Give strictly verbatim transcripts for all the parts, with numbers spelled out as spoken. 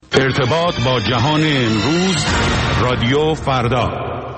ارتباط با جهان امروز، رادیو فردا.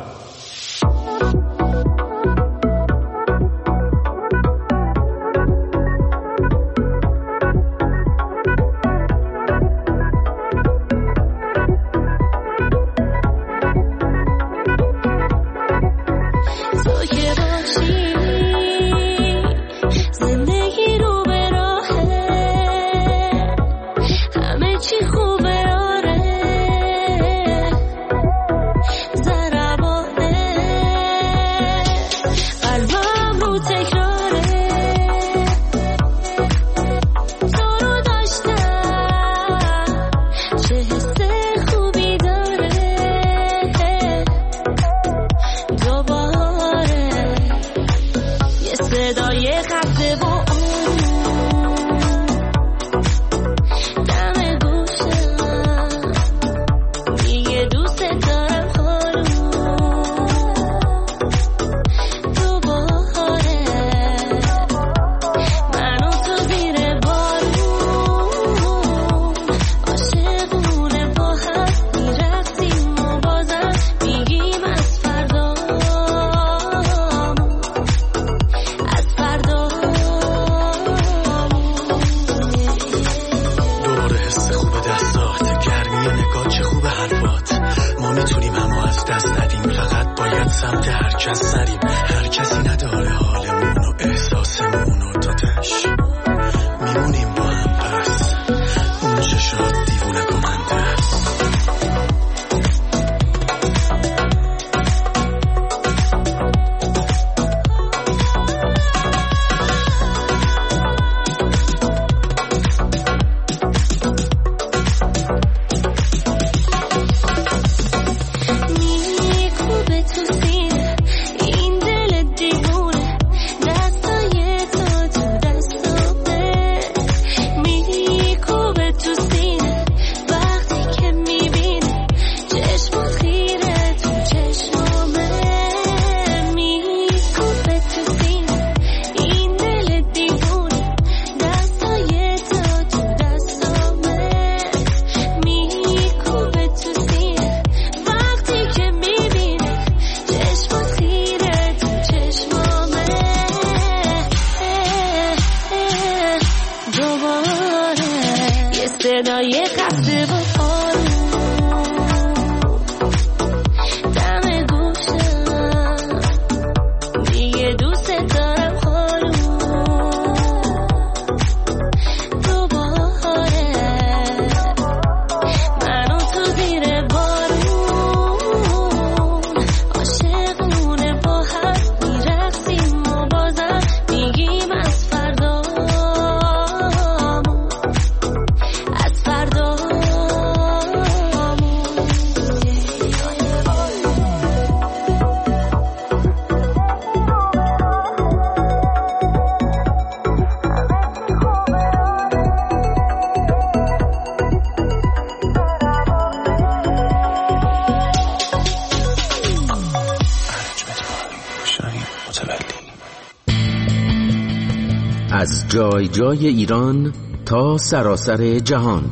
از جای جای ایران تا سراسر جهان،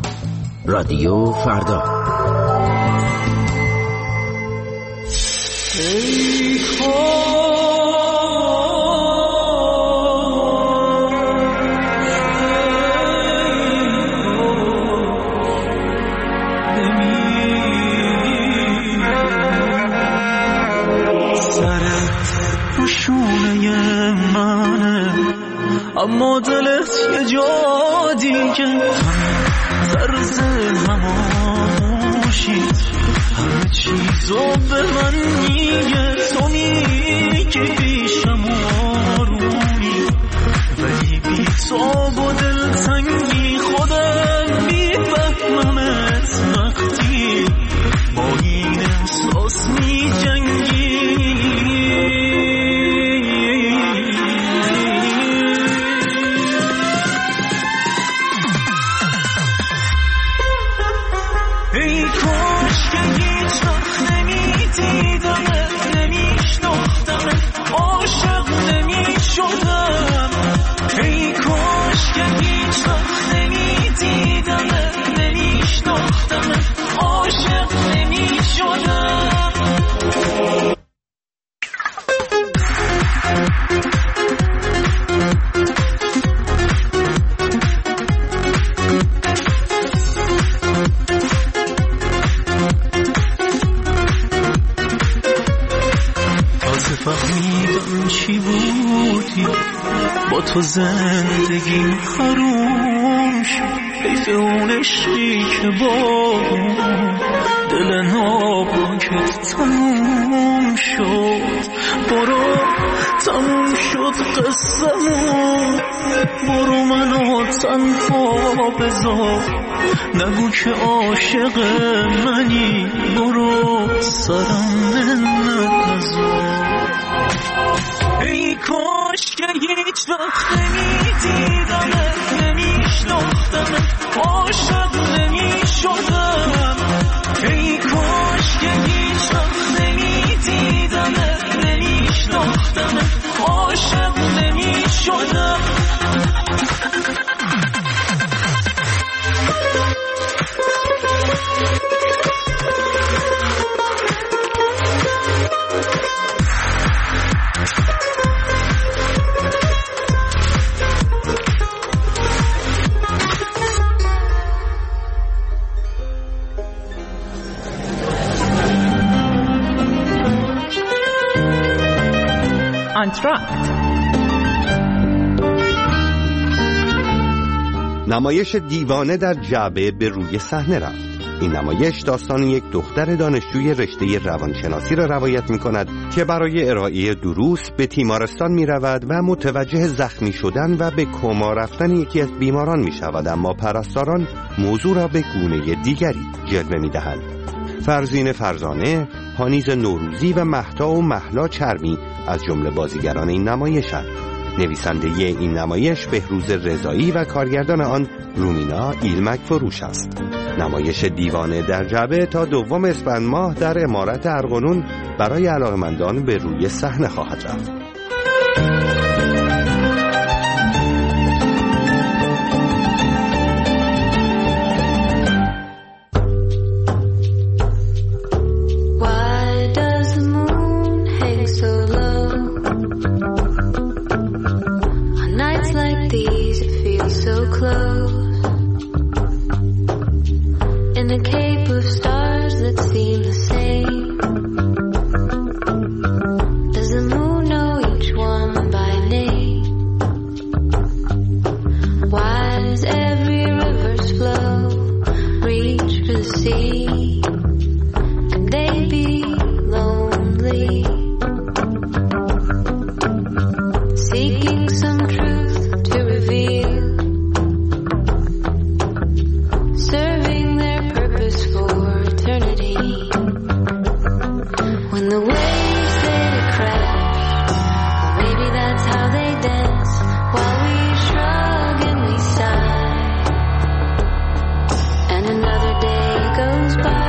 رادیو فردا. اما دلت یه جا دیگه طرز هماشید همه چیزو به من میگه، تو میگی پیشم آرومی ولی بی تو با دلتنگی خودم میفهممت وقتی با این احساس میجنگی. ای کاش که هیچ وقت نمیدیدم نمیشناختم تو زندگی حروم شد حیف اون عشقی که با دل ناپاکت تموم شد برو تموم شد قصه‌مون برو منو تنها بذار نگو که عاشق منی برو سرم منت نذار ای کاش که هیچ وقت نمیدیدمت نمیشناختمت عاشق نمیشدم ای کاش که هیچ وقت نمیدیدمت نمیشناختمت عاشق نمیشدم آنتراکت. نمایش دیوانه در جعبه به روی صحنه رفت. این نمایش داستان یک دختر دانشجوی رشته روانشناسی را روایت می کند که برای ارائه دروس به تیمارستان می رود و متوجه زخمی شدن و به کما رفتن یکی از بیماران می شود، اما پرستاران موضوع را به گونه دیگری جلوه می دهند. فرزین فرزانه، پانیز نوروزی و مهتا و مهلا چرمی از جمله بازیگران این نمایشند. نویسنده این نمایش بهروز رضایی و کارگردان آن رومینا ایلمک فروش است. نمایش دیوانه در جعبه تا دوم اسفند ماه در عمارت ارغنون برای علاقه‌مندان به روی صحنه خواهد رفت. Goes by.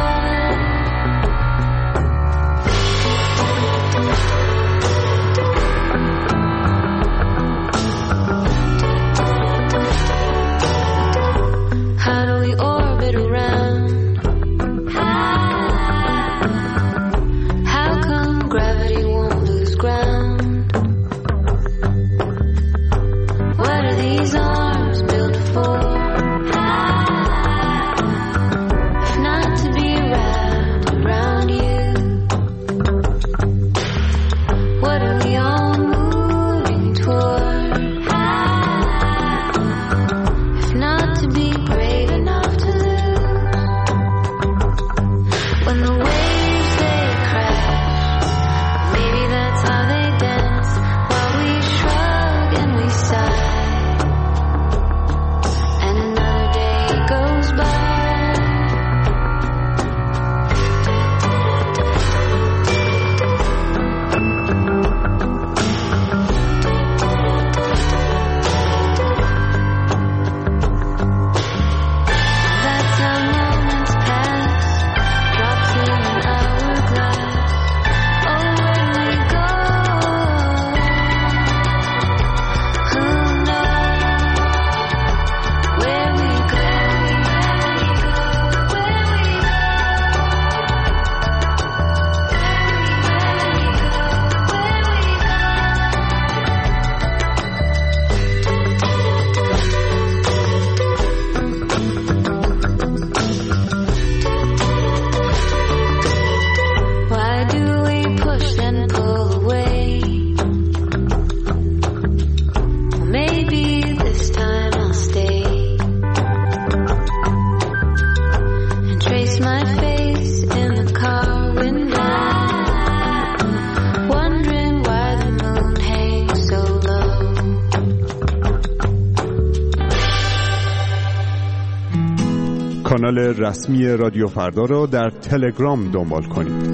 کانال رسمی رادیو فردا رو در تلگرام دنبال کنید.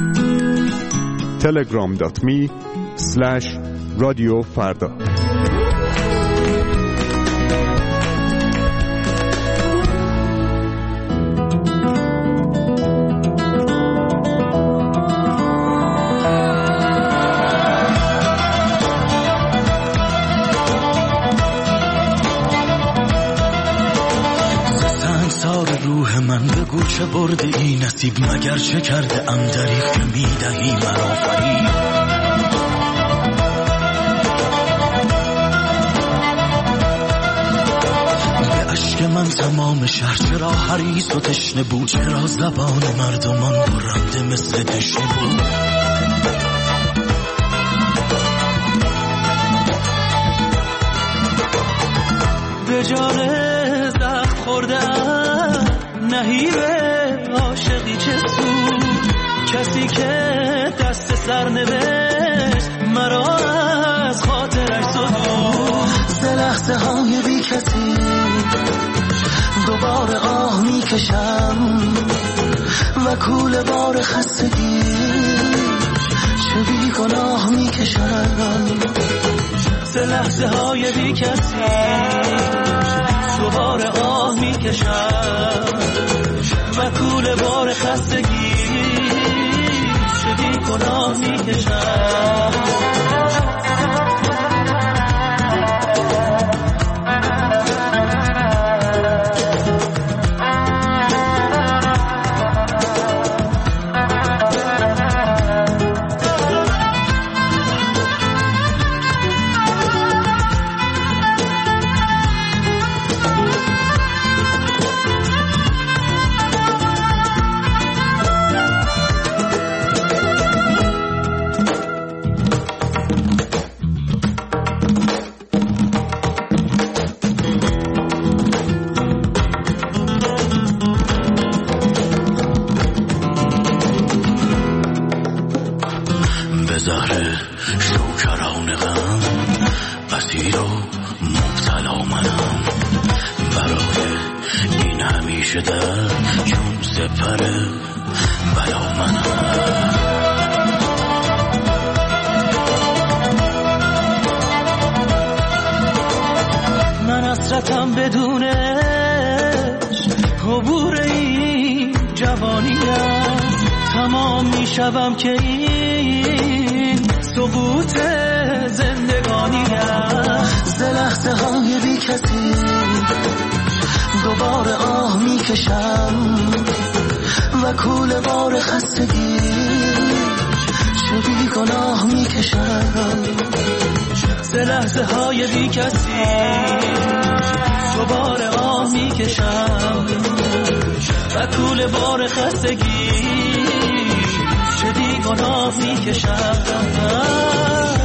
تلگرام دات می اسلش رادیو فردا. بگو چه برده ای نصیب مگر چه کرده ام دریغ که میدهی مرا فریب. به عشق من تمام شهر چرا حریص و تشنه بود، چرا زبان مردمان برنده مثل دشنه بود. به جان زخم خوردم نهیب عاشقی چه سود، کسی که دست سر نوشت مرا از خاطرش زدود. ز لحظه های بی کسی دوباره آه می کشم و کول بار خستگی چه بی گناه می کشم. ز لحظه های بی کسی دوباره آه می کشم و کول بار خستگی چه بی گناه می کشم. حسرتم بدونش عبور این جوانی است، تمام میشوم که این سقوط زندگانی است. ز لحظه های بی کسی دوباره آه میکشم و کول بار خستگی چه بی گناه میکشم. ز لحظه های بی کسی دوباره آه میکشم و کول بار خستگی چه بی گناه میکشم.